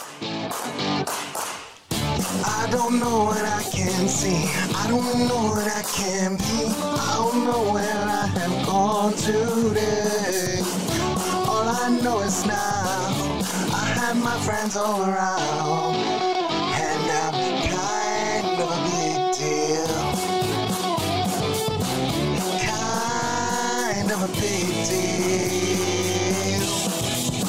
I don't know what I can see. I don't know what I can be. I don't know where I have gone today. All I know is now I have my friends all around, and I'm kind of a big deal. Kind of a big deal.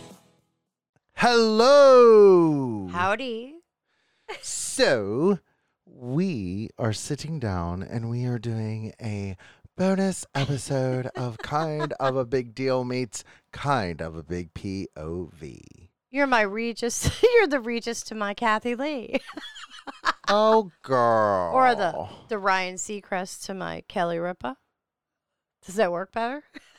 Hello. Howdy. So, we are sitting down and we are doing a bonus episode of Kind of a Big Deal meets Kind of a Big POV. You're my Regis. You're the Regis to my Kathy Lee. Oh, girl. Or the Ryan Seacrest to my Kelly Ripa. Does that work better?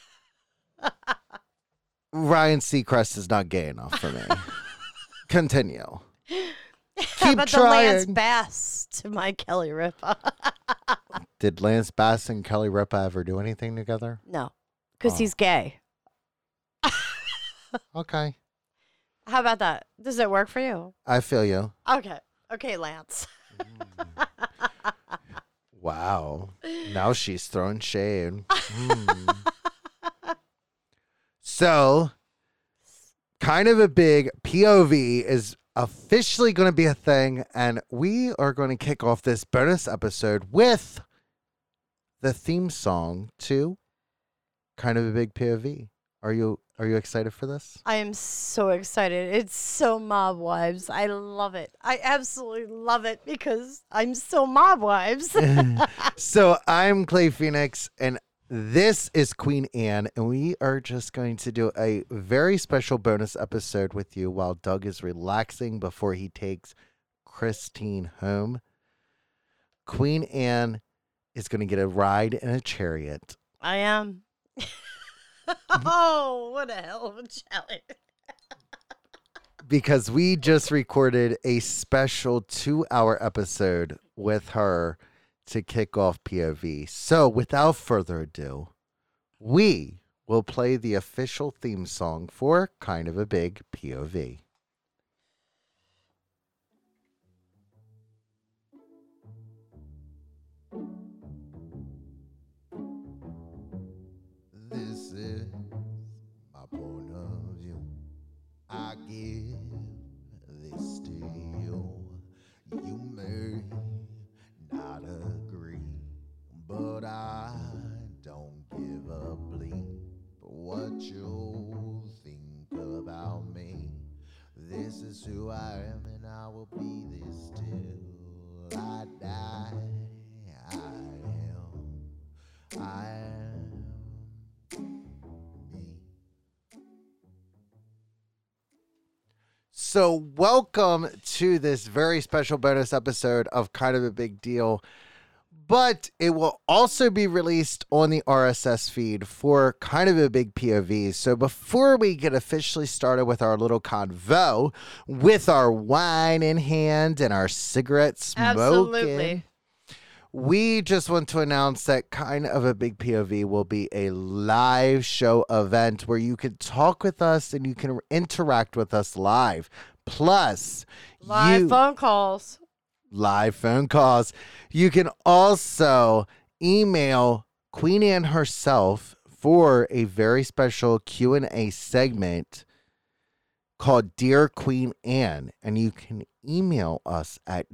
Ryan Seacrest is not gay enough for me. Continue. How Keep about the Lance trying. Bass to my Kelly Ripa? Did Lance Bass and Kelly Ripa ever do anything together? No, because Oh. he's gay. Okay. How about that? Does it work for you? I feel you. Okay, Lance. Wow. Now she's throwing shade. So, Kind of a Big POV is officially going to be a thing, and we are going to kick off this bonus episode with the theme song to Kind of a Big POV. Are you excited for this? I am so excited. It's so Mob Wives. I love it. I absolutely love it because I'm so Mob Wives. So I'm Clay Phoenix, and this is Queen Anne, and we are just going to do a very special bonus episode with you while Doug is relaxing before he takes Christine home. Queen Anne is going to get a ride in a chariot. I am. Oh, what a hell of a challenge. Because we just recorded a special 2-hour episode with her to kick off POV. So without further ado, we will play the official theme song for Kind of a Big POV. This is my point of view. I give this to you. You may not agree, but I don't give a bleep what you think about me. This is who I am, and I will be this till I die. I am me. So welcome to this very special bonus episode of Kind of a Big Deal, but it will also be released on the RSS feed for Kind of a Big POV. So before we get officially started with our little convo, with our wine in hand and our cigarettes smoking, Absolutely. we just want to announce that Kind of a Big POV will be a live show event where you can talk with us and you can interact with us live. Plus, Live phone calls. live phone calls. You can also email Queen Anne herself for a very special Q&A segment called Dear Queen Anne. And you can email us at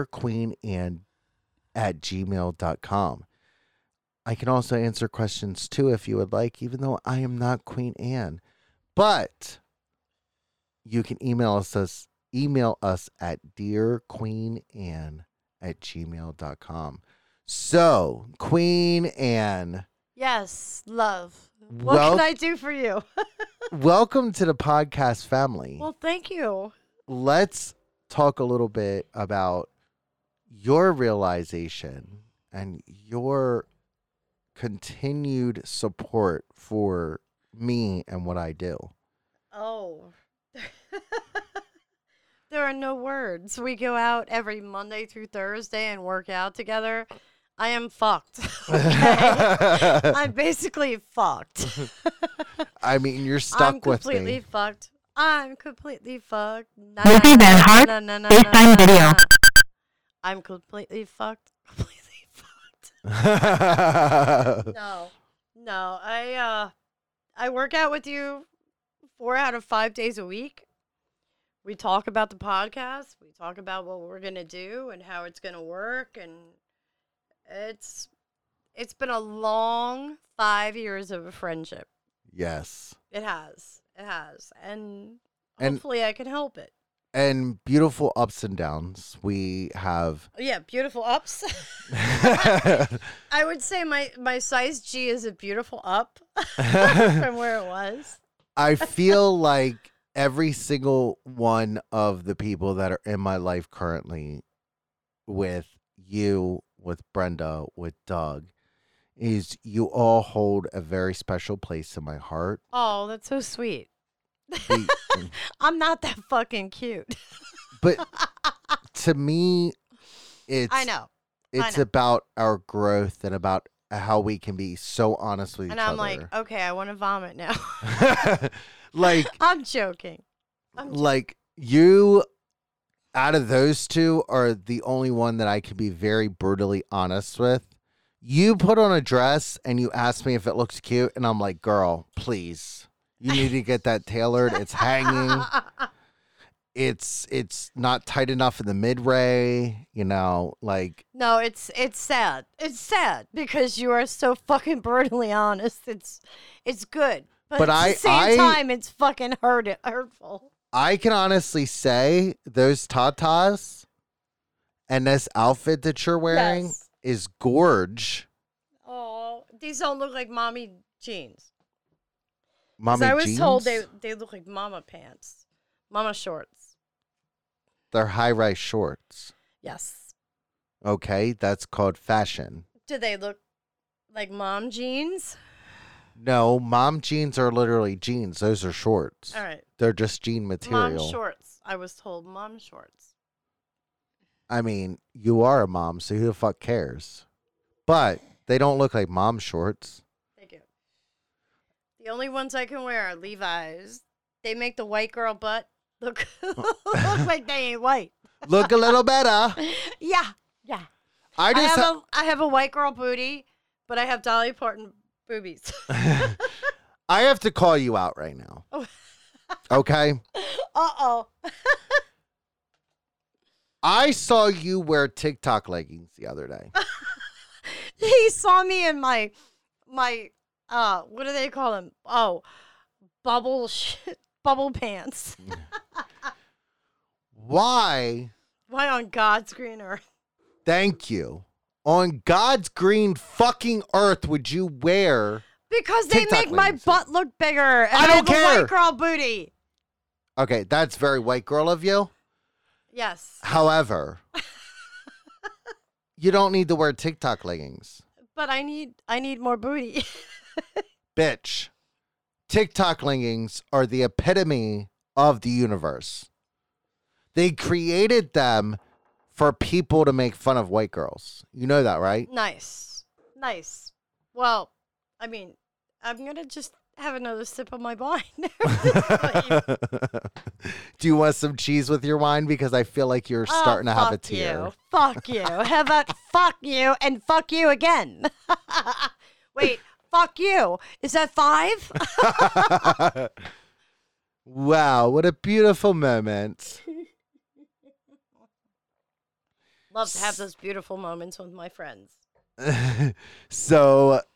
dearqueenanne@gmail.com. I can also answer questions too if you would like, even though I am not Queen Anne. But you can email us at dearqueenanne@gmail.com. So, Queen Anne. Yes, love. What can I do for you? Welcome to the podcast family. Well, thank you. Let's talk a little bit about your realization and your continued support for me and what I do. Oh. There are no words. We go out every Monday through Thursday and work out together. I am fucked. Okay? I'm basically fucked. I mean, you're stuck with me. I'm completely fucked. I'm completely fucked. Na, Lizzie Van Hart, FaceTime video. I'm completely fucked. Completely fucked. No. No. I work out with you 4 out of 5 days a week. We talk about the podcast. We talk about what we're gonna do and how it's gonna work, and it's been a long 5 years of a friendship. Yes. It has. It has. And And- hopefully I can help it. And beautiful ups and downs. We have. Yeah, beautiful ups. I would say my size G is a beautiful up from where it was. I feel like every single one of the people that are in my life currently, with you, with Brenda, with Doug, is you all hold a very special place in my heart. Oh, that's so sweet. Be- I'm not that fucking cute. But to me, it's I know. it's know. about our growth and about how we can be so honest with And each I'm other. like, okay, I want to vomit now. like I'm joking. like you out of those two are the only one that I can be very brutally honest with. You put on a dress and you ask me if it looks cute, and I'm like, girl, please. You need to get that tailored. It's hanging. It's not tight enough in the midray, like No, it's sad. It's sad because you are so fucking brutally honest. It's good. But at the same time, it's fucking hurtful. I can honestly say those tatas and this outfit that you're wearing Yes. is gorge. Oh, these don't look like mommy jeans. 'Cause Mommy I was jeans? told they look like mama pants, mama shorts. They're high-rise shorts. Yes. Okay, that's called fashion. Do they look like mom jeans? No, mom jeans are literally jeans. Those are shorts. All right. They're just jean material. Mom shorts. I was told mom shorts. I mean, you are a mom, so who the fuck cares? But they don't look like mom shorts. Thank you. The only ones I can wear are Levi's. They make the white girl butt look like they ain't white. Look a little better. Yeah. Yeah. I just I have a white girl booty, but I have Dolly Parton boobies. I have to call you out right now. Oh. Okay? Uh-oh. I saw you wear TikTok leggings the other day. He saw me in my what do they call them? Oh, bubble pants. Why? Why on God's green earth? Thank you. On God's green fucking earth would you wear? Because they TikTok make my leggings. butt look bigger. And I don't have a care. white girl booty. Okay, that's very white girl of you. Yes. However, you don't need to wear TikTok leggings. But I need more booty. Bitch. TikTok leggings are the epitome of the universe. They created them for people to make fun of white girls. You know that, right? Nice. Well, I mean, I'm going to just have another sip of my wine. Do you want some cheese with your wine? Because I feel like you're starting to have a tear. Fuck you. How about fuck you and fuck you again? Wait, fuck you. Is that 5? Wow, what a beautiful moment. Love to have those beautiful moments with my friends. So,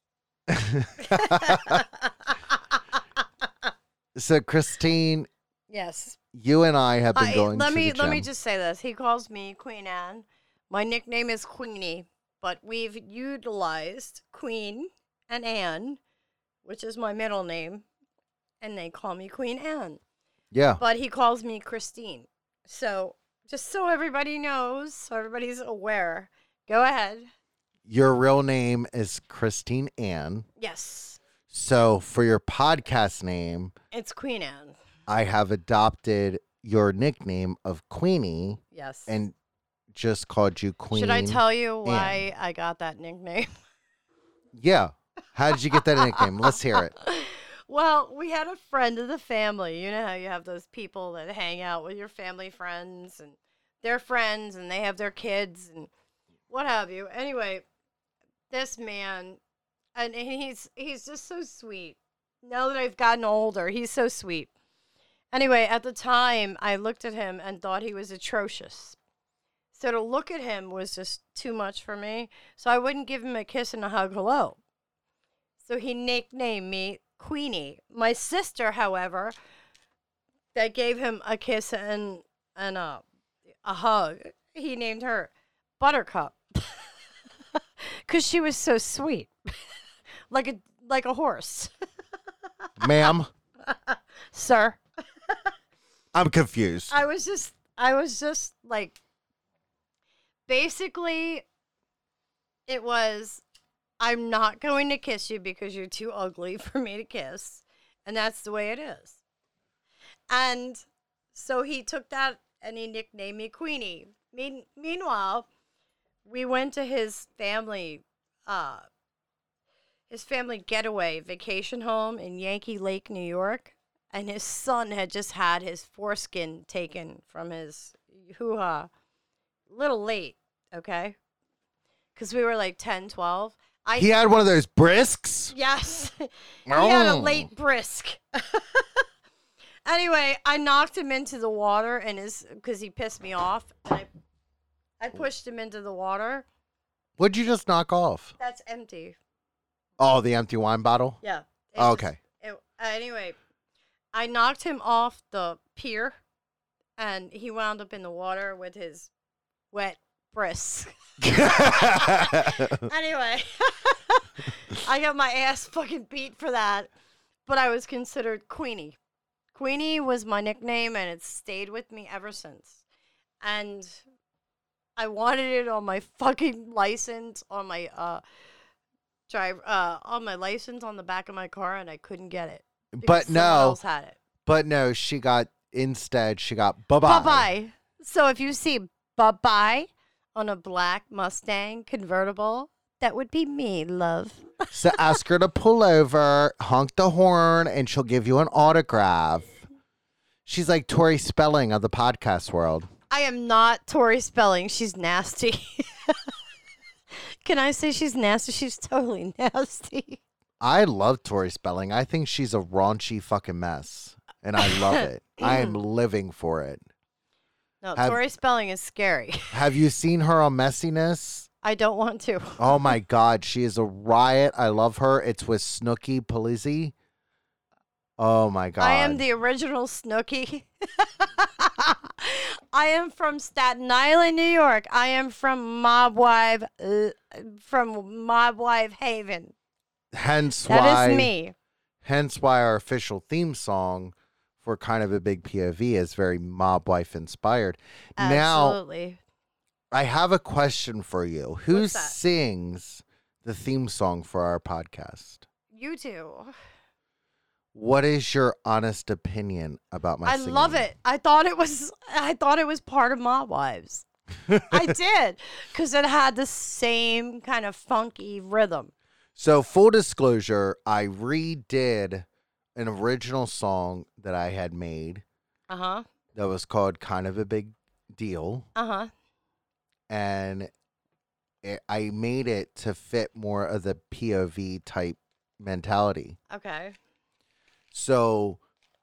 so Christine, Yes. you and I have been going let to me the let me gym. just say this. He calls me Queen Anne. My nickname is Queenie, but we've utilized Queen and Anne, which is my middle name, and they call me Queen Anne. Yeah. But he calls me Christine. So just so everybody knows, so everybody's aware. Go ahead. Your real name is Christine Ann. Yes, So for your podcast name, it's Queen Anne. I have adopted your nickname of Queenie Yes. and just called you Queen. should I tell you why I got that nickname? Yeah. How did you get that nickname? Let's hear it. Well, we had a friend of the family. You know how you have those people that hang out with your family friends and their friends and they have their kids and what have you. Anyway, this man, and he's just so sweet. Now that I've gotten older, he's so sweet. Anyway, at the time, I looked at him and thought he was atrocious. So to look at him was just too much for me. So I wouldn't give him a kiss and a hug hello. So he nicknamed me Queenie. My sister, however, that gave him a kiss and a hug, he named her Buttercup. Because she was so sweet. like a horse. Ma'am, Sir. I'm confused. I was just like, basically, it was, I'm not going to kiss you because you're too ugly for me to kiss. And that's the way it is. And so he took that and he nicknamed me Queenie. Meanwhile, we went to his family getaway vacation home in Yankee Lake, New York. And his son had just had his foreskin taken from his hoo-ha. Little late, okay? Because we were like 10, 12. He had one of those brisks? Yes. He had a late brisk. Anyway, I knocked him into the water because he pissed me off. And I pushed him into the water. What'd you just knock off? That's empty. Oh, the empty wine bottle? Yeah. Okay. Anyway, I knocked him off the pier, and he wound up in the water with his wet brisk. Anyway, I got my ass fucking beat for that, but I was considered Queenie. Queenie was my nickname, and it's stayed with me ever since. And I wanted it on my fucking license, on my on my license on the back of my car, and I couldn't get it. But someone else had it. But no, she got bye-bye. Bye-bye. So if you see bye-bye on a black Mustang convertible, that would be me, love. So ask her to pull over, honk the horn, and she'll give you an autograph. She's like Tori Spelling of the podcast world. I am not Tori Spelling. She's nasty. Can I say she's nasty? She's totally nasty. I love Tori Spelling. I think she's a raunchy fucking mess, and I love it. I am living for it. No, Tori Spelling is scary. Have you seen her on Messiness? I don't want to. Oh, my God. She is a riot. I love her. It's with Snooki Polizzi. Oh, my God. I am the original Snooki. I am from Staten Island, New York. I am from Mobwife Haven. Hence that is me. Hence why our official theme song for Kind of a Big POV is very Mob Wife inspired. Absolutely. Now, I have a question for you. Who sings the theme song for our podcast? You two. What is your honest opinion about my singing? I love it. I thought it was part of Mob Wives. I did, because it had the same kind of funky rhythm. So, full disclosure, I redid an original song that I had made. Uh-huh. That was called Kind of a Big Deal. Uh-huh. And I made it to fit more of the POV type mentality. Okay. So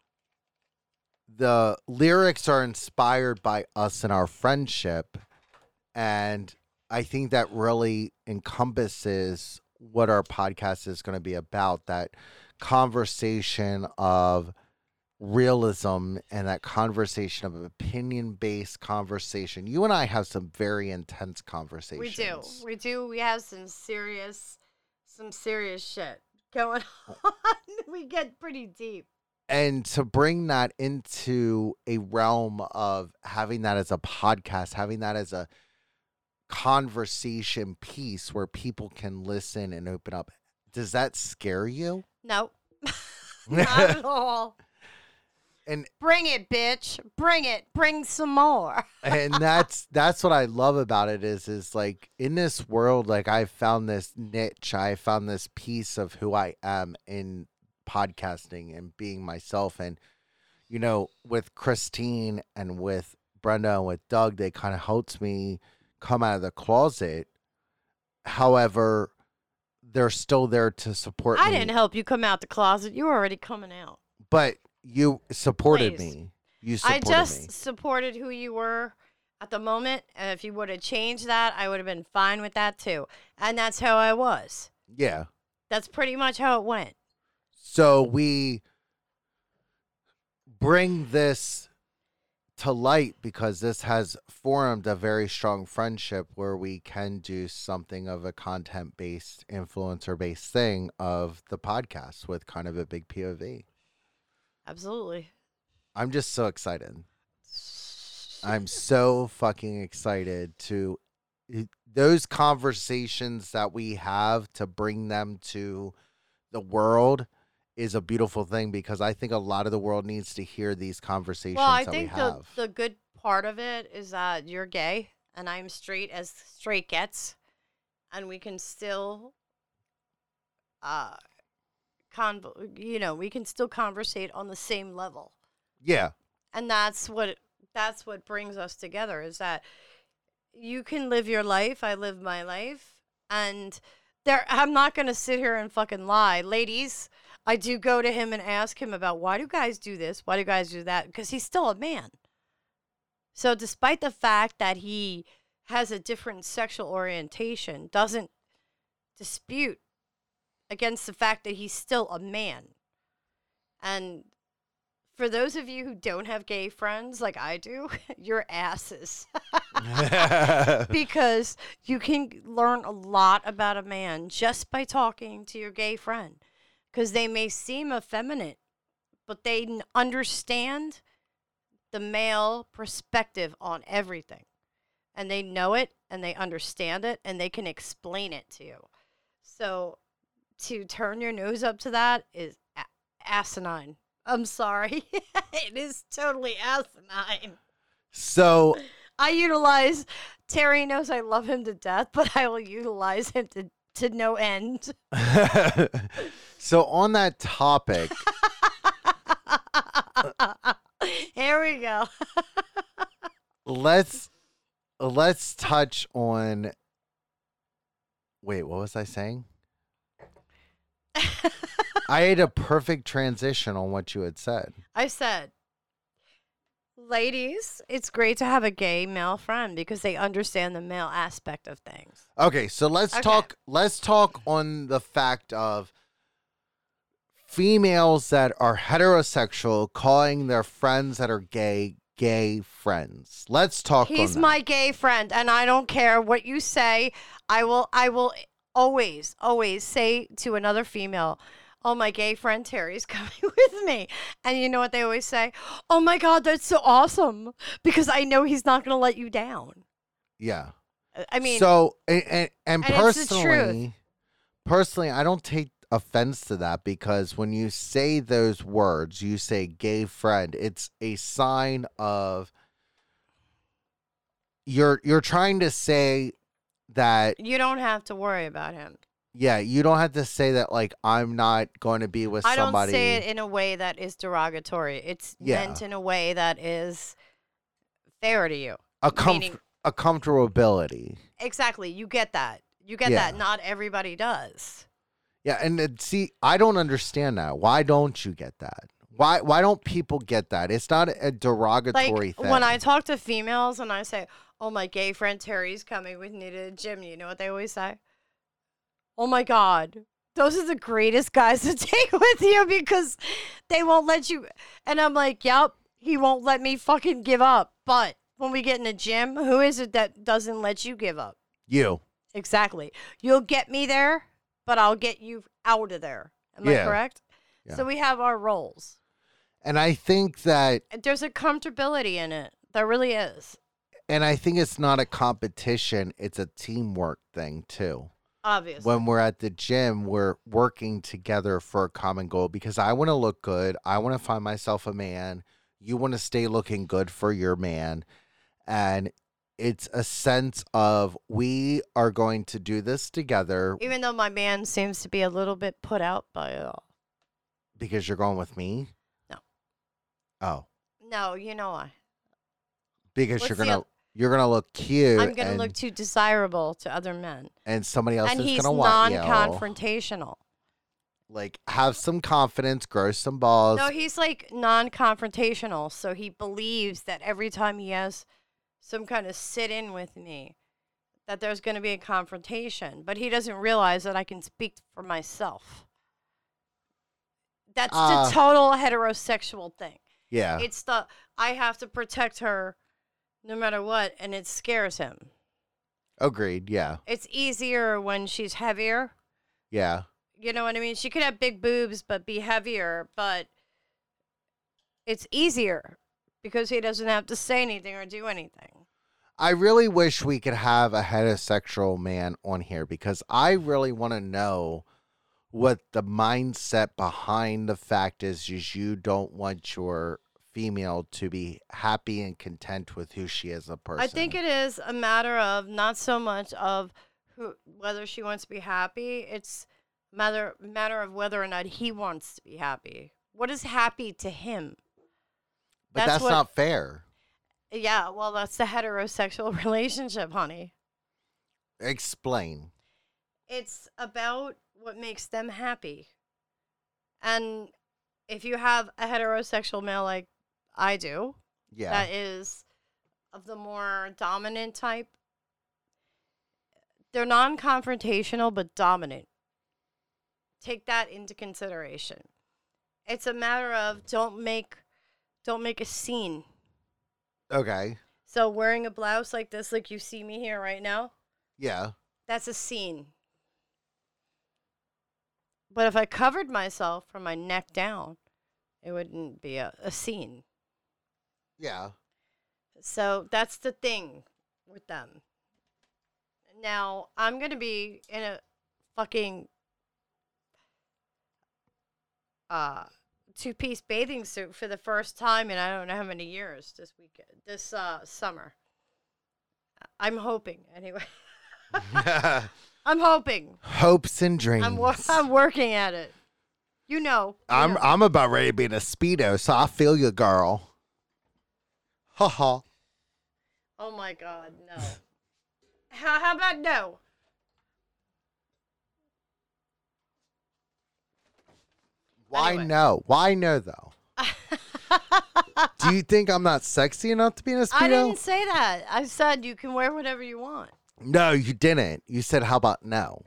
the lyrics are inspired by us and our friendship. And I think that really encompasses what our podcast is going to be about, that conversation of realism and that conversation of opinion-based conversation. You and I have some very intense conversations. We do. We have some serious shit going on. We get pretty deep. And to bring that into a realm of having that as a podcast, having that as a conversation piece where people can listen and open up, does that scare you? No. Not at all. And bring it, bitch. Bring it. Bring some more. And that's what I love about it is like in this world, like I found this niche, I found this piece of who I am in podcasting and being myself. And, you know, with Christine and with Brenda and with Doug, they kind of helped me come out of the closet. However, they're still there to support me. I didn't help you come out the closet. You were already coming out. But you supported Please. me. You supported I just me. supported who you were at the moment. And if you would have changed that, I would have been fine with that too. And that's how I was. Yeah. That's pretty much how it went. So we bring this to light because this has formed a very strong friendship where we can do something of a content-based, influencer-based thing of the podcast with kind of a big POV. Absolutely. I'm just so excited. I'm so fucking excited to those conversations that we have to bring them to the world is a beautiful thing because I think a lot of the world needs to hear these conversations Well, I that we think have. the good part of it is that you're gay and I'm straight as straight gets, and we can still, we can still conversate on the same level, Yeah. and that's what brings us together. Is that you can live your life, I live my life, and I'm not gonna sit here and fucking lie, ladies. I do go to him and ask him about why do guys do this? Why do guys do that? Because he's still a man. So despite the fact that he has a different sexual orientation, doesn't dispute against the fact that he's still a man. And for those of you who don't have gay friends like I do, you're asses. Because you can learn a lot about a man just by talking to your gay friend. Because they may seem effeminate, but they understand the male perspective on everything. And they know it, and they understand it, and they can explain it to you. So to turn your nose up to that is asinine. I'm sorry. It is totally asinine. So Terry knows I love him to death, but I will utilize him to no end. So on that topic, Here we go. let's touch on. Wait, what was I saying? I had a perfect transition on what you had said. I said, ladies, it's great to have a gay male friend because they understand the male aspect of things. Okay, so let's talk on the fact of females that are heterosexual calling their friends that are gay friends. Let's talk on that. He's my gay friend, and I don't care what you say. I will always say to another female, oh, my gay friend Terry's coming with me. And you know what they always say? Oh, my God, that's so awesome. Because I know he's not going to let you down. Yeah. I mean. So, and it's the truth. personally, I don't take offense to that because when you say those words, you say gay friend, it's a sign of you're trying to say that You don't have to worry about him. yeah, you don't have to say that like I'm not going to be with I somebody. don't say it in a way that is derogatory. It's meant in a way that is fair to you. a Meaning- comfortability. Exactly. You get that. You get Yeah. that. Not everybody does. Yeah, and see, I don't understand that. Why don't you get that? Why don't people get that? It's not a derogatory thing. When I talk to females and I say, oh, my gay friend Terry's coming with me to the gym, you know what they always say? Oh, my God. Those are the greatest guys to take with you because they won't let you. And I'm like, yep, he won't let me fucking give up. But when we get in the gym, who is it that doesn't let you give up? you. Exactly. You'll get me there, but I'll get you out of there. Am I correct? Yeah. So we have our roles. And I think that There's a comfortability in it. There really is. and I think it's not a competition, it's a teamwork thing too. Obviously. When we're at the gym, we're working together for a common goal because I want to look good. I want to find myself a man. You want to stay looking good for your man. And it's a sense of we are going to do this together Even though my man seems to be a little bit put out by it all. Because you're going with me? No. Oh. No, you know why? Because What's you're gonna look cute. I'm gonna look too desirable to other men. And somebody else And is he's gonna want you. non-confrontational. Like, have some confidence, grow some balls. No, he's like non-confrontational, so he believes that every time he has some kind of sit-in with me, that there's going to be a confrontation. But he doesn't realize that I can speak for myself. That's the total heterosexual thing. Yeah. It's I have to protect her no matter what, and it scares him. Agreed, yeah. It's easier when she's heavier. Yeah. You know what I mean? She could have big boobs but be heavier, but it's easier because he doesn't have to say anything or do anything. I really wish we could have a heterosexual man on here because I really want to know what the mindset behind the fact is you don't want your female to be happy and content with who she is as a person. I think it is a matter of not so much of whether she wants to be happy. It's matter of whether or not he wants to be happy. What is happy to him? But that's not fair. Yeah, well, that's the heterosexual relationship, honey. Explain. It's about what makes them happy. And if you have a heterosexual male like I do, yeah, that is of the more dominant type, they're non-confrontational but dominant. Take that into consideration. It's a matter of don't make a scene. Okay. So wearing a blouse like this, like you see me here right now, yeah, that's a scene. But if I covered myself from my neck down, it wouldn't be a scene. Yeah. So that's the thing with them. Now, I'm going to be in a fucking two-piece bathing suit for the first time in I don't know how many years this summer. I'm hoping, anyway. I'm hoping. Hopes and dreams. I'm working at it. You know. I'm about ready to be in a Speedo, so I feel you, girl. Ha ha. Oh my God, no. How about no? Why Anyway. no? Why no, though? Do you think I'm not sexy enough to be in a Speedo? I didn't say that. I said you can wear whatever you want. No, you didn't. You said, how about no?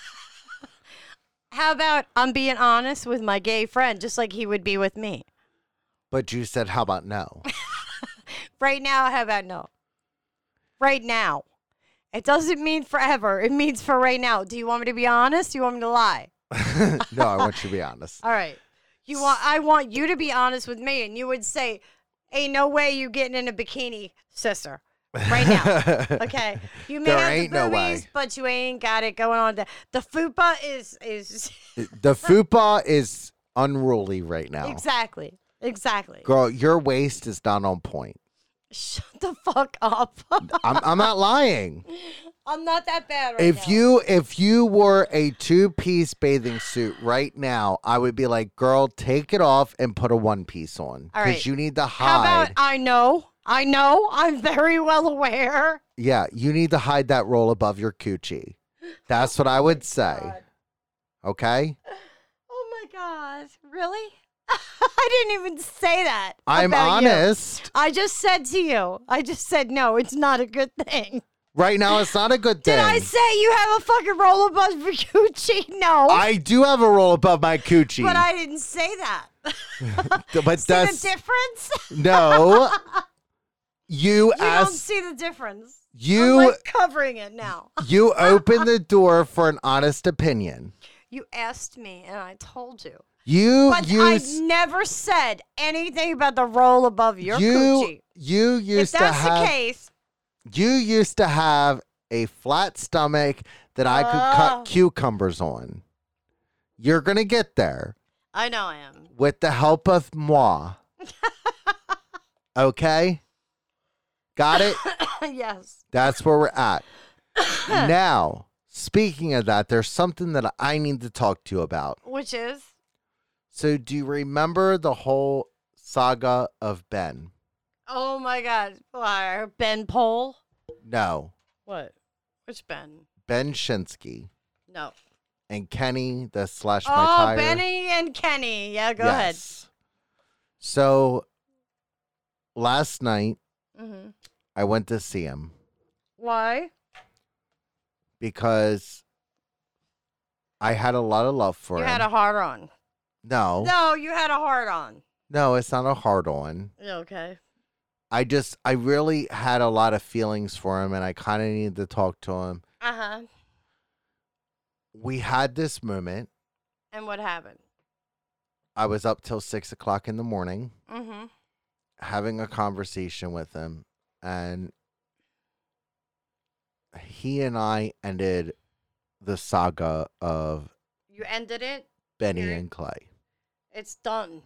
How about I'm being honest with my gay friend, just like he would be with me? But you said, how about no? Right now, how about no? Right now. It doesn't mean forever. It means for right now. Do you want me to be honest? Do you want me to lie? No, I want you to be honest. All right. I want you to be honest with me, and you would say, ain't no way you getting in a bikini, sister. Right now. Okay. You may There have ain't the no boobies, way. but you ain't got it going on. The fupa is The fupa is unruly right now. Exactly. Girl, your waist is not on point. Shut the fuck up. I'm not lying. I'm not that bad right If now. you wore a two-piece bathing suit right now, I would be like, girl, take it off and put a one-piece on. All Because right. you need to How hide. about I know. I'm very well aware. Yeah, you need to hide that roll above your coochie. That's what I would say. God. Okay? Oh my God. Really? I didn't even say that. I'm about you. honest. I just said to you. I just said, no, it's not a good thing. Right now, it's not a good thing. Did I say you have a fucking roll above your coochie? No. I do have a roll above my coochie. But I didn't say that. But See that's the difference? no. You You don't asked. see the difference. You I'm like covering it now. you opened the door for an honest opinion. You asked me, and I told you. You But used I never said anything about the roll above your you coochie. you If used to that's have the case, you used to have a flat stomach that I could Oh. cut cucumbers on. You're gonna get there I know I am. with the help of moi. Okay? Got it? Yes. That's where we're at. Now, speaking of that, there's something that I need to talk to you about. Which is? So do you remember the whole saga of Ben? Oh my God. Why? Ben Pole? No. What? Which Ben? Ben Shinsky No. and Kenny, the Slash My Oh, Tire. Benny and Kenny. Yeah, go ahead. So last night, Mm-hmm. I went to see him Why? because I had a lot of love for You him. had a hard on. No, No, you had a hard on. no, it's not a hard on. Yeah, okay. I really had a lot of feelings for him, and I kind of needed to talk to him. Uh-huh. We had this moment. And what happened? I was up till 6 o'clock in the morning Mm-hmm. having a conversation with him, and he and I ended the saga of You ended it. Benny Period. and Clay. It's done.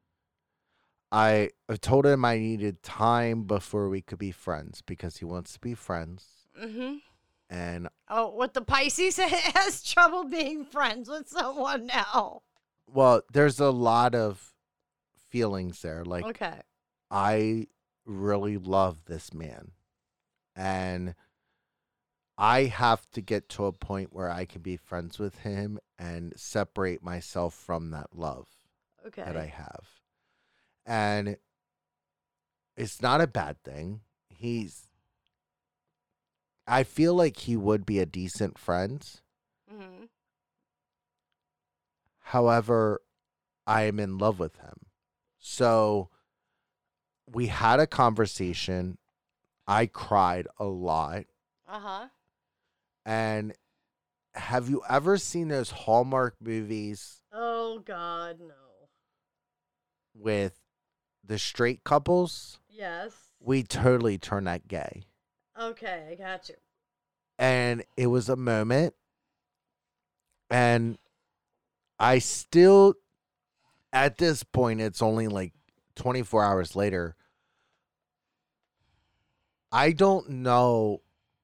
I told him I needed time before we could be friends because he wants to be friends. Mm-hmm. And Oh, what the Pisces has trouble being friends with someone now. well, there's a lot of feelings there. Like, Okay. I really love this man. And I have to get to a point where I can be friends with him and separate myself from that love Okay. that I have. And it's not a bad thing. I feel like he would be a decent friend. Mm-hmm. However, I am in love with him. So we had a conversation. I cried a lot. Uh-huh. And have you ever seen those Hallmark movies Oh, God, no. with the straight couples? Yes. We totally turned that gay. Okay, I got you. And it was a moment. And I still, at this point, it's only like 24 hours later. I don't know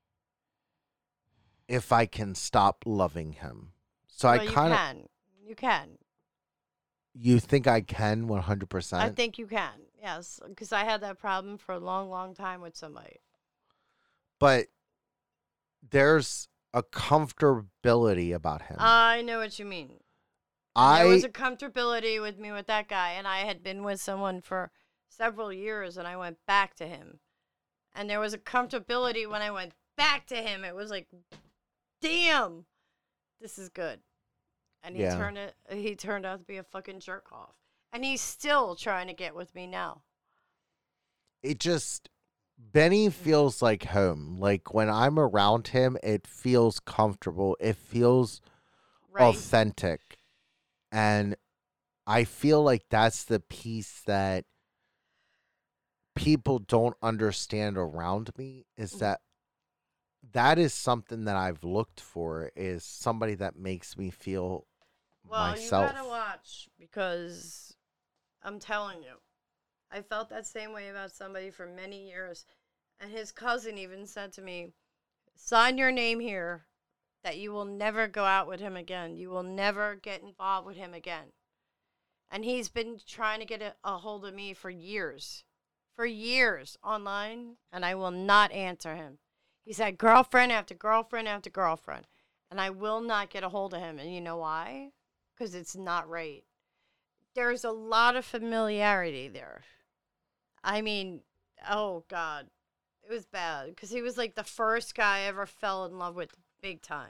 if I can stop loving him. So Well, I kind of, You can. you think I can 100%? I think you can. Yes, because I had that problem for a long, long time with somebody. But there's a comfortability about him. I know what you mean. There was a comfortability with me with that guy, and I had been with someone for several years, and I went back to him. And there was a comfortability when I went back to him. It was like, damn, this is good. And he turned out to be a fucking jerk off. And he's still trying to get with me now. It just, Benny feels like home. Like when I'm around him, it feels comfortable. It feels authentic. And I feel like that's the piece that people don't understand around me, is that is something that I've looked for, is somebody that makes me feel myself. You gotta watch, because I'm telling you, I felt that same way about somebody for many years. And his cousin even said to me, sign your name here that you will never go out with him again. You will never get involved with him again. And he's been trying to get a hold of me for years online, and I will not answer him. He said girlfriend after girlfriend after girlfriend, and I will not get a hold of him. And you know why? Because it's not right. There's a lot of familiarity there. I mean, oh God, it was bad, because he was like the first guy I ever fell in love with big time.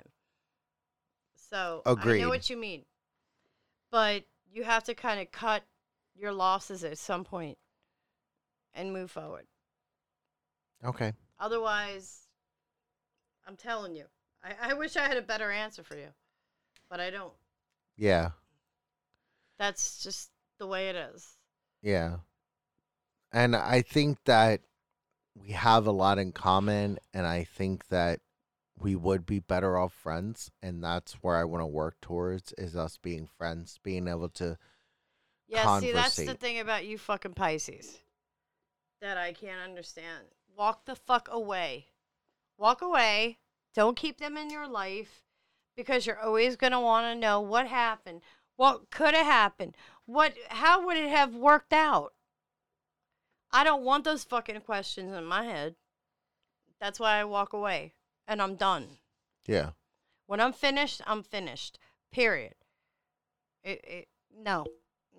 So Agreed. I know what you mean. But you have to kind of cut your losses at some point and move forward. Okay. Otherwise, I'm telling you, I wish I had a better answer for you, but I don't. Yeah. That's just the way it is. Yeah. And I think that we have a lot in common, and I think that we would be better off friends, and that's where I want to work towards, is us being friends, being able to Yeah, see, that's the conversate. thing about you fucking Pisces that I can't understand. Walk the fuck away. Walk away. Don't keep them in your life, because you're always going to want to know what happened, what could have happened, How would it have worked out? I don't want those fucking questions in my head. That's why I walk away and I'm done. Yeah. When I'm finished, I'm finished. Period. No.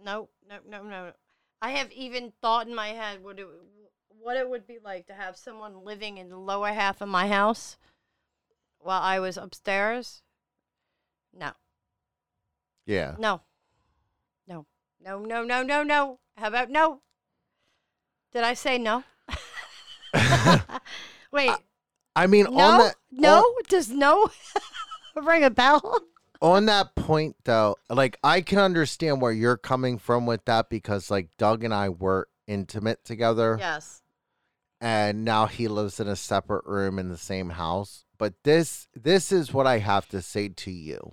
I have even thought in my head what it would be like to have someone living in the lower half of my house while I was upstairs. No. Yeah. No. How about no? Did I say no? Wait. I mean, no? on that. No? Does no ring a bell? On that point, though, like, I can understand where you're coming from with that because, like, Doug and I were intimate together. Yes. And now he lives in a separate room in the same house. But this is what I have to say to you.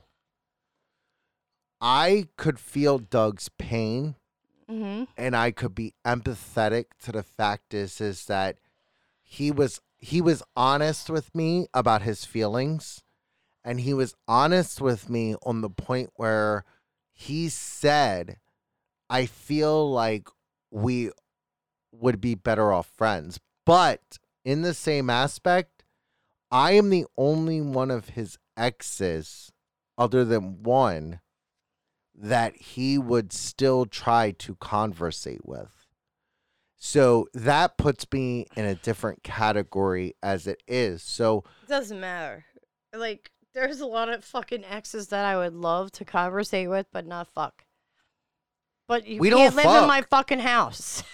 I could feel Doug's pain, and I could be empathetic to the fact is that he was honest with me about his feelings. And he was honest with me on the point where he said, I feel like we would be better off friends. But in the same aspect, I am the only one of his exes, other than one, that he would still try to conversate with. So that puts me in a different category as it is. So it doesn't matter. Like, there's a lot of fucking exes that I would love to conversate with, but not fuck. But you can't live in my fucking house.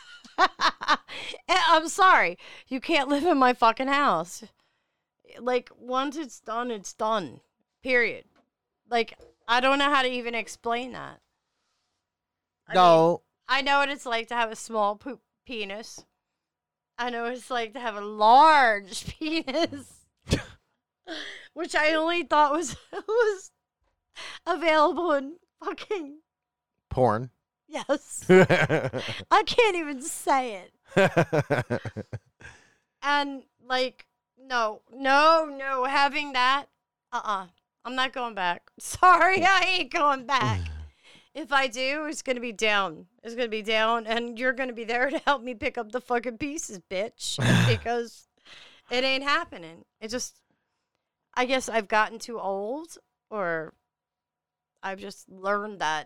I'm sorry. You can't live in my fucking house. Like, once it's done, it's done. Period. Like, I don't know how to even explain that. I mean, I know what it's like to have a small penis. I know what it's like to have a large penis. Which I only thought was available in fucking porn. Yes. I can't even say it. And like, no, having that, I'm not going back. Sorry, I ain't going back. If I do, it's going to be down. It's going to be down, and you're going to be there to help me pick up the fucking pieces, bitch. Because it ain't happening. It just, I guess I've gotten too old, or I've just learned that.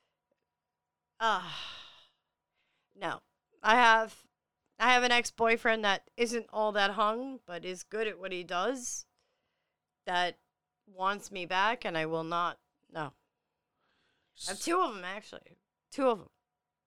No. I have an ex-boyfriend that isn't all that hung, but is good at what he does, that wants me back, and I will not. No. I have two of them, actually. Two of them.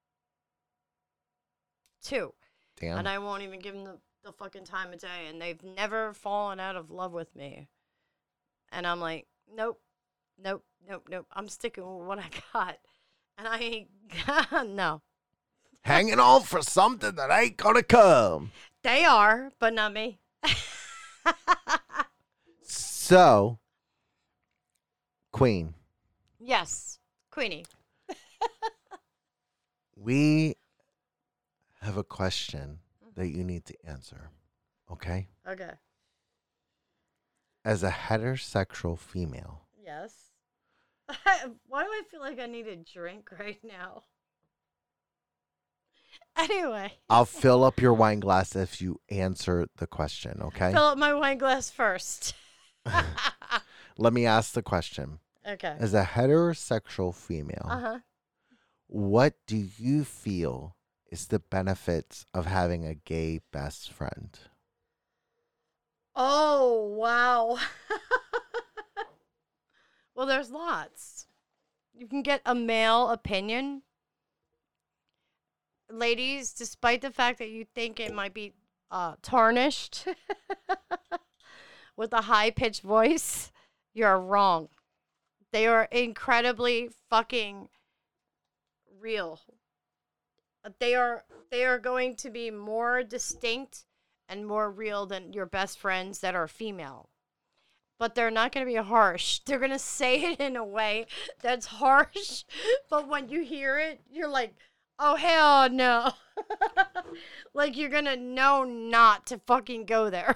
Two. Damn. And I won't even give them the fucking time of day, and they've never fallen out of love with me. And I'm like, nope. I'm sticking with what I got. And I ain't, no. Hanging on for something that ain't gonna come. They are, but not me. So, Queen. Yes, Queenie. We have a question that you need to answer, okay? Okay. As a heterosexual female. Yes. Why do I feel like I need a drink right now? Anyway. I'll fill up your wine glass if you answer the question, okay? Fill up my wine glass first. Let me ask the question. Okay. As a heterosexual female, what do you feel is the benefits of having a gay best friend? Oh, wow. Well, there's lots. You can get a male opinion. Ladies, despite the fact that you think it might be tarnished with a high-pitched voice, you're wrong. They are incredibly fucking real. They are going to be more distinct and more real than your best friends that are female. But they're not going to be harsh. They're going to say it in a way that's harsh. But when you hear it, you're like, oh, hell no. Like, you're going to know not to fucking go there.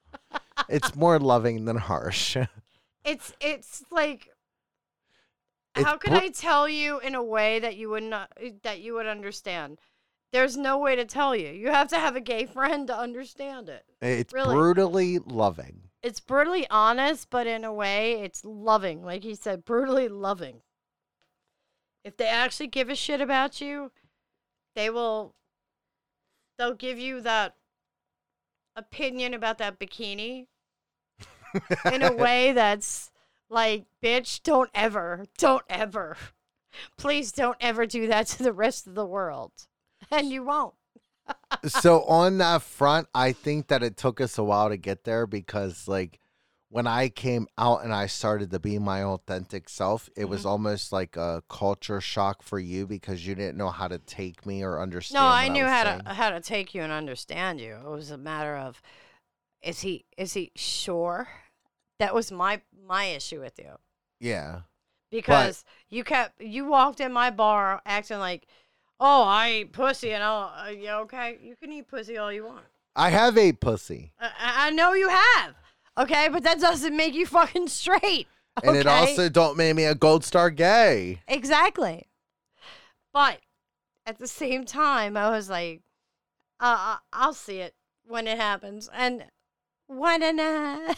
It's more loving than harsh. It's like, how could I tell you in a way that you would not that you would understand? There's no way to tell you. You have to have a gay friend to understand it. It's Really. brutally loving. It's brutally honest, but in a way, it's loving. Like he said, brutally loving. If they actually give a shit about you, they'll give you that opinion about that bikini in a way that's like, bitch, don't ever, please don't ever do that to the rest of the world. And you won't. So on that front, I think that it took us a while to get there because, like, when I came out and I started to be my authentic self, it was almost like a culture shock for you because you didn't know how to take me or understand. No, what I knew was how saying. to take you and understand you. It was a matter of, is he sure? That was my issue with you. Yeah. Because you walked in my bar acting like, oh, I eat pussy, and you okay? You can eat pussy all you want. I have ate pussy. I know you have, okay? But that doesn't make you fucking straight, okay? And it also don't make me a gold star gay. Exactly. But at the same time, I was like, I'll see it when it happens. And why not?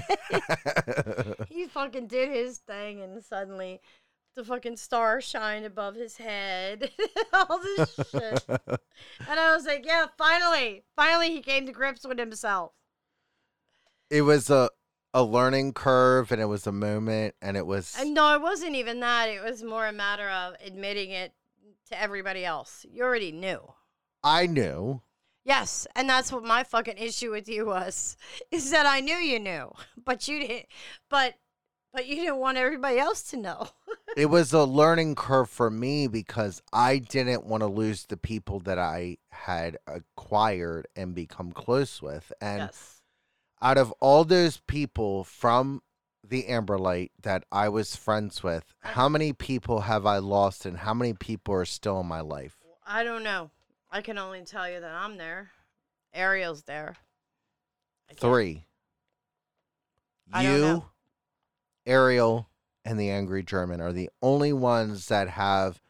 He fucking did his thing, and suddenly the fucking star shined above his head. All this shit. And I was like, yeah, finally he came to grips with himself. It was a learning curve, and it was a moment, and it was... And no, it wasn't even that. It was more a matter of admitting it to everybody else. You already knew. I knew. Yes, and that's what my fucking issue with you was, is that I knew you knew, but you didn't. But you didn't want everybody else to know. It was a learning curve for me because I didn't want to lose the people that I had acquired and become close with. And Yes. out of all those people from the Amber Light that I was friends with, how many people have I lost and how many people are still in my life? I don't know. I can only tell you that I'm there. Ariel's there. I can't- 3. I don't know. You, Ariel, and the Angry German are the only ones that have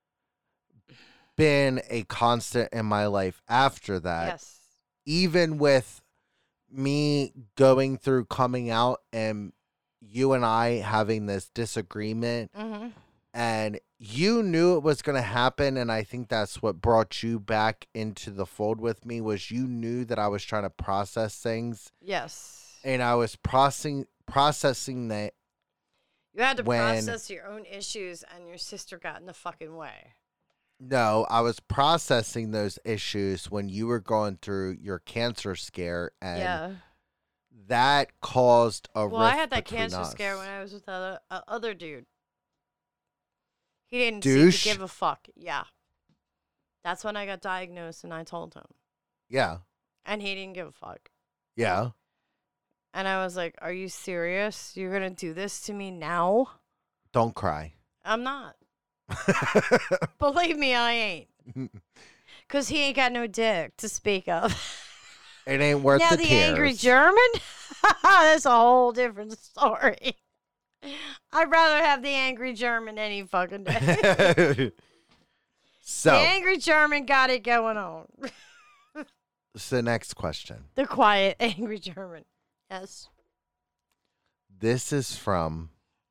been a constant in my life after that. Yes. Even with me going through coming out and you and I having this disagreement, Mm-hmm. and you knew it was going to happen, and I think that's what brought you back into the fold with me, was you knew that I was trying to process things, Yes. and I was processing that. You had to when- process your own issues, and your sister got in the fucking way. No, I was processing those issues when you were going through your cancer scare, and Yeah. that caused a Well, I rift had that between cancer us. scare when I was with the other dude. He didn't Douche? seem to give a fuck. Yeah. That's when I got diagnosed, and I told him. Yeah, And he didn't give a fuck. yeah. And I was like, are you serious? You're going to do this to me now? Don't cry. I'm not. Believe me, I ain't. Because he ain't got no dick to speak of. It ain't worth Now, the the tears. angry German? That's a whole different story. I'd rather have the angry German any fucking day. The So, angry German got it going on. the next question. The quiet, angry German. Yes. This is from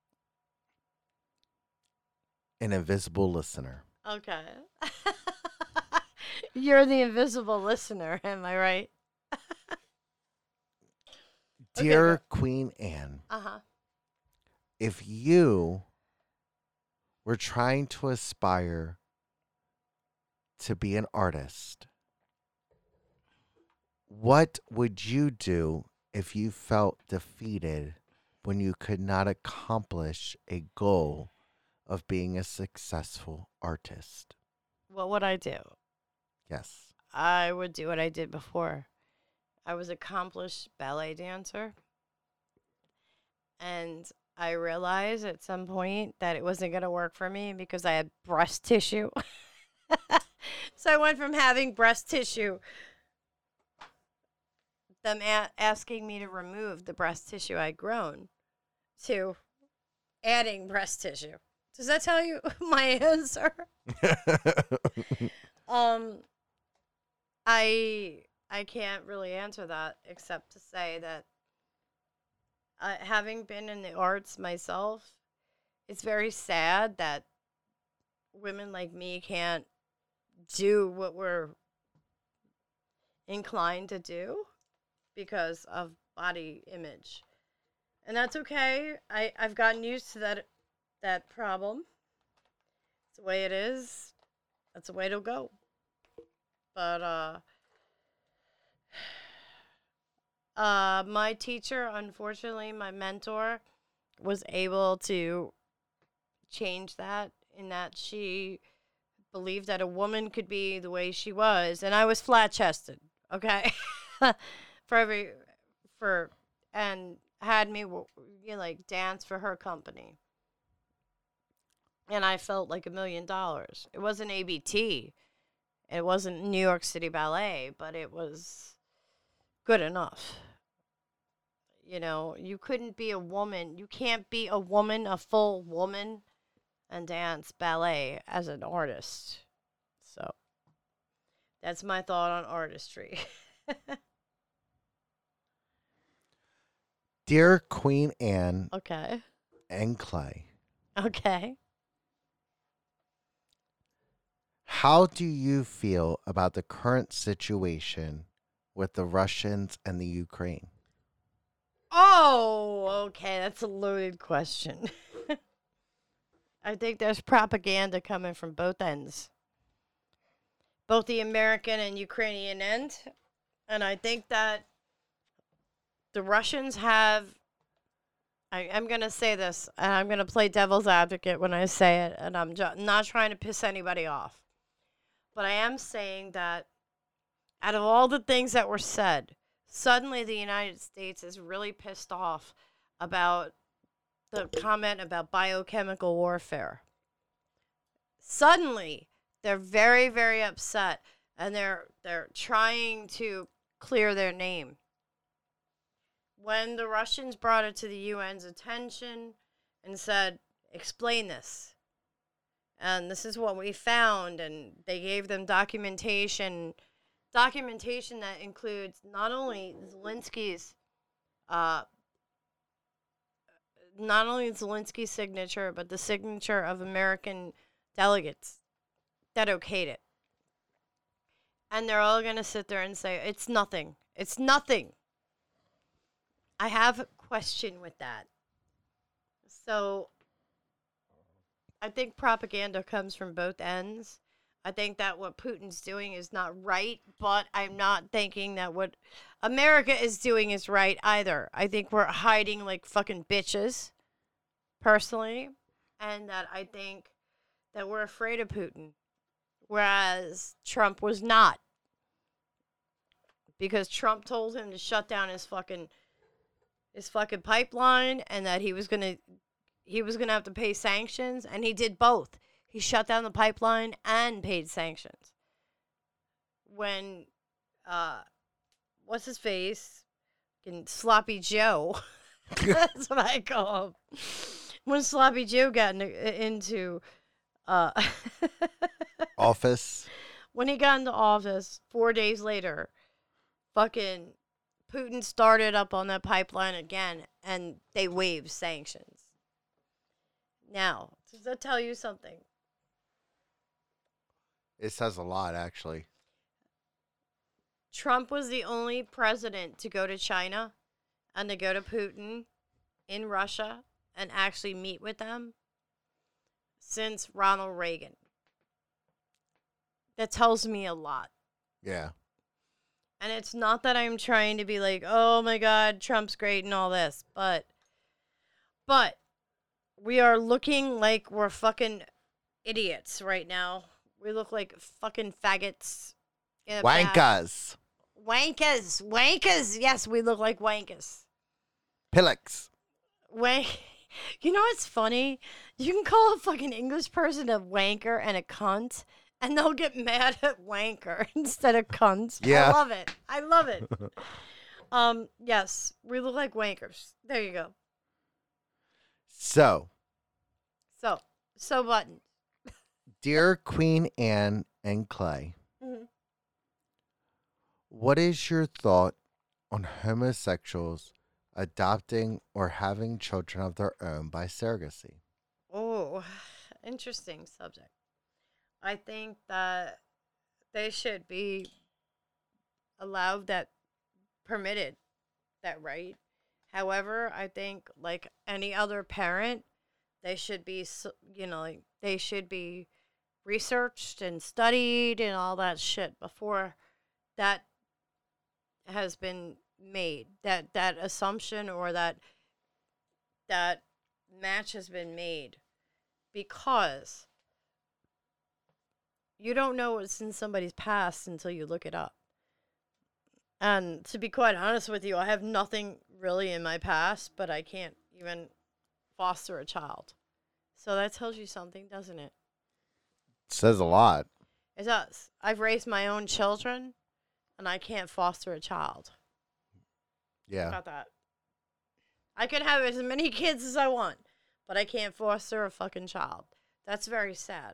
an invisible listener. Okay. You're the invisible listener, am I right? Okay, Dear go. Queen Anne, Uh-huh. if you were trying to aspire to be an artist, what would you do if you felt defeated when you could not accomplish a goal of being a successful artist? What would I do? Yes. I would do what I did before. I was an accomplished ballet dancer. And I realized at some point that it wasn't going to work for me because I had breast tissue. So I went from having breast tissue, them asking me to remove the breast tissue I'd grown, to adding breast tissue. Does that tell you my answer? I can't really answer that except to say that having been in the arts myself, it's very sad that women like me can't do what we're inclined to do because of body image. And that's okay. I've gotten used to that problem. It's the way it is. That's the way it'll go. But my teacher, unfortunately, my mentor, was able to change that in that she believed that a woman could be the way she was, and I was flat chested, okay? And had me like dance for her company. And I felt like $1 million. It wasn't ABT. It wasn't New York City Ballet, but it was good enough. You know, you couldn't be a woman. You can't be a woman, a full woman, and dance ballet as an artist. So that's my thought on artistry. Dear Queen Anne Okay. and Clay, Okay. how do you feel about the current situation with the Russians and the Ukraine? Oh, okay. That's a loaded question. I think there's propaganda coming from both ends, both the American and Ukrainian end. And I think that the Russians have, I'm going to say this, and I'm going to play devil's advocate when I say it, and I'm not trying to piss anybody off. But I am saying that out of all the things that were said, suddenly the United States is really pissed off about the comment about biochemical warfare. Suddenly, they're very, very upset, and they're trying to clear their name. When the Russians brought it to the UN's attention and said, explain this, and this is what we found, and they gave them documentation that includes not only Zelensky's signature, but the signature of American delegates that okayed it. And they're all going to sit there and say, it's nothing. It's nothing. I have a question with that. So I think propaganda comes from both ends. I think that what Putin's doing is not right, but I'm not thinking that what America is doing is right either. I think we're hiding like fucking bitches, personally, and that I think that we're afraid of Putin, whereas Trump was not, because Trump told him to shut down his fucking pipeline, and that he was gonna have to pay sanctions, and he did both. He shut down the pipeline and paid sanctions. When, what's his face? Sloppy Joe. That's what I call him. When Sloppy Joe got into Office. When he got into office, 4 days later, fucking Putin started up on that pipeline again, and they waived sanctions. Now, does that tell you something? It says a lot, actually. Trump was the only president to go to China and to go to Putin in Russia and actually meet with them since Ronald Reagan. That tells me a lot. Yeah. And it's not that I'm trying to be like, oh my God, Trump's great and all this, but we are looking like we're fucking idiots right now. We look like fucking faggots. Wankas. Wankers. Yes, we look like wankers. Pillocks. You know what's funny? You can call a fucking English person a wanker and a cunt, and they'll get mad at wanker instead of cunt. Yeah. I love it. Yes, we look like wankers. There you go. So So button. Dear Queen Anne and Clay, Mhm. what is your thought on homosexuals adopting or having children of their own by surrogacy? Oh, interesting subject. I think that they should be allowed that, permitted that right. However, I think like any other parent, they should be, like they should be researched and studied and all that shit before that has been made. That assumption or that match has been made, because you don't know what's in somebody's past until you look it up. And to be quite honest with you, I have nothing really in my past, but I can't even foster a child. So that tells you something, doesn't it? Says a lot. It does. I've raised my own children, and I can't foster a child. Yeah. About that. I could have as many kids as I want, but I can't foster a fucking child. That's very sad.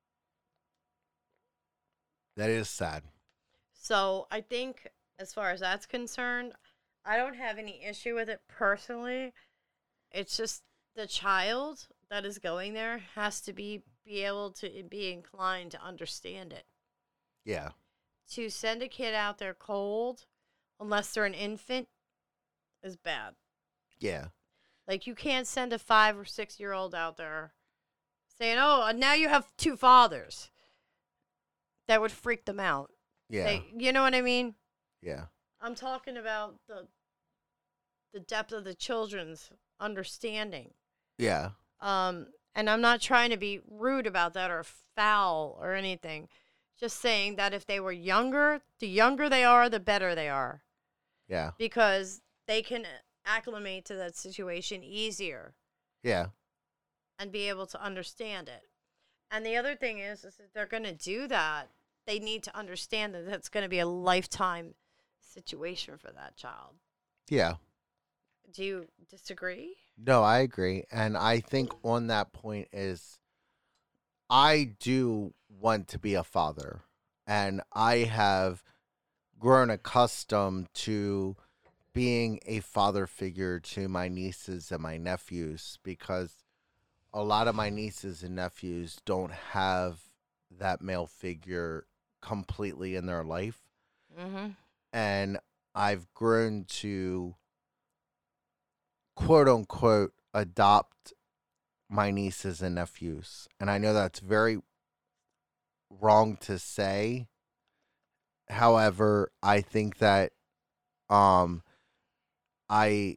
That is sad. So I think as far as that's concerned, I don't have any issue with it personally. It's just the child that is going there has to be able to be inclined to understand it. Yeah. To send a kid out there cold, unless they're an infant, is bad. Yeah. Like, you can't send a 5 or 6 year old out there saying, "Oh, now you have 2 fathers." That would freak them out. Yeah. You know what I mean? Yeah. I'm talking about the depth of the children's understanding. Yeah. And I'm not trying to be rude about that or foul or anything. Just saying that if they were younger, the younger they are, the better they are. Yeah. Because they can acclimate to that situation easier Yeah. and be able to understand it. And the other thing is if they're going to do that, they need to understand that that's going to be a lifetime situation for that child. Yeah. Do you disagree? No, I agree. And I think on that point is I do want to be a father. And I have grown accustomed to being a father figure to my nieces and my nephews, because a lot of my nieces and nephews don't have that male figure completely in their life. Mm-hmm. And I've grown to quote unquote adopt my nieces and nephews. And I know that's very wrong to say. However, I think that I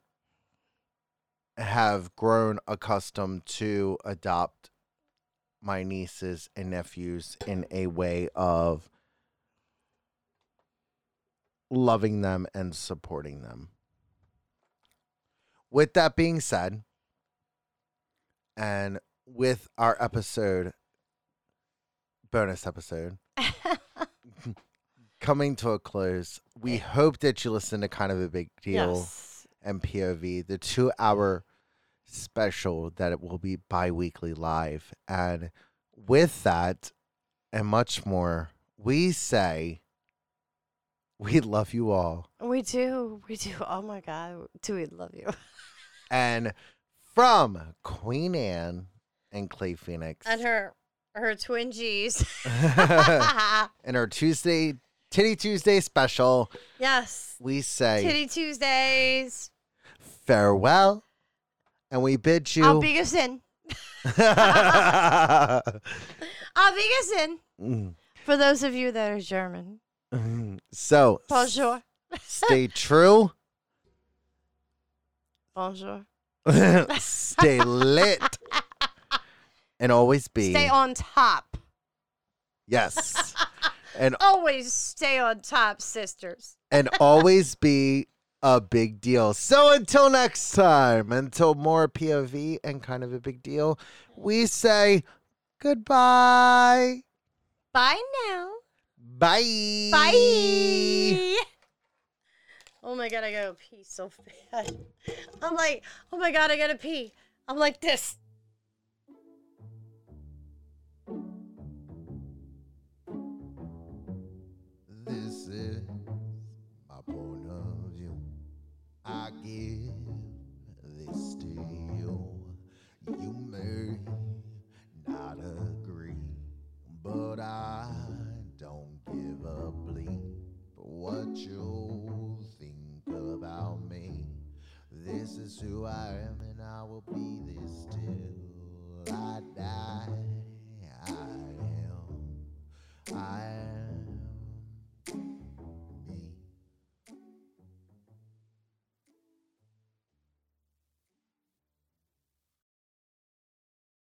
have grown accustomed to adopt my nieces and nephews in a way of loving them and supporting them. With that being said, and with our bonus episode, coming to a close, we hope that you listen to Kind of a Big Deal. Yes. And POV, the 2-hour special that it will be bi-weekly live. And with that and much more, we say we love you all. We do. We do. Oh my God. Do we love you? And from Queen Anne and Clay Phoenix. And her twin G's. and our Titty Tuesday special. Yes. We say Titty Tuesdays. Farewell. And we bid you. Auf Wiedersehen. Auf Wiedersehen. For those of you that are German. So, Bonjour. Stay true. Bonjour. Stay lit. And always be. Stay on top. Yes. And always stay on top, sisters. And always be a big deal. So until next time, until more POV and Kind of a Big Deal, we say goodbye. Bye now. Bye. Bye. Oh my God, I gotta pee so bad. I'm like, oh my God, I gotta pee. I'm like this. give this to you. You may not agree, but I don't give a bleep what you think about me. This is who I am, and I will be this till I die. I am